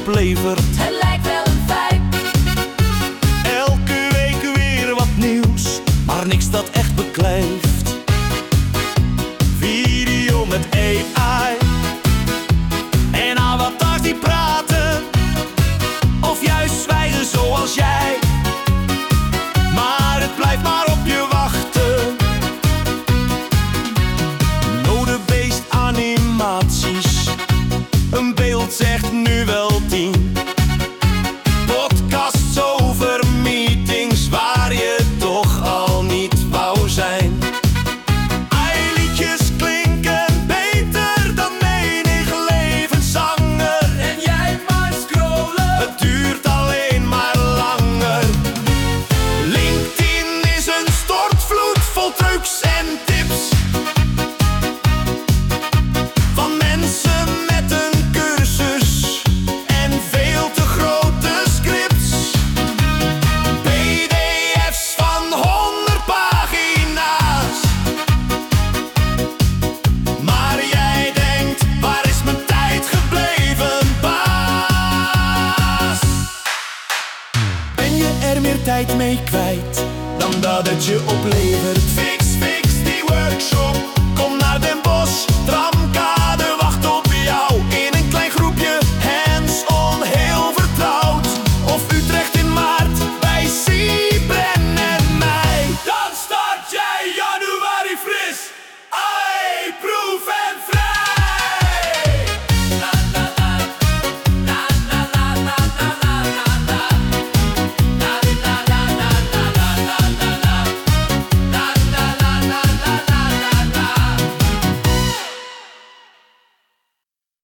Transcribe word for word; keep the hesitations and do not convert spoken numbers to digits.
oplevert. Het lijkt wel een feit. Elke week weer wat nieuws, maar niks dat echt beklijft. Video met A I en avatars die praten, of juist zwijgen zoals jij. Maar het blijft maar op je wachten. Modebeest animaties, een beeld zegt nu wel tien. Podcasts over meetings waar je toch al niet wou zijn. Eiliedjes klinken beter dan menig levenszanger. En jij maar scrollen. Het duurt alleen maar langer. LinkedIn is een stortvloed vol trucs en tips van mensen met een cursus en veel te grote scripts. P D F's van honderd pagina's. Maar jij denkt, waar is mijn tijd gebleven, baas? Ben je er meer tijd mee kwijt dan dat het je oplevert? Fix, fix die workshop.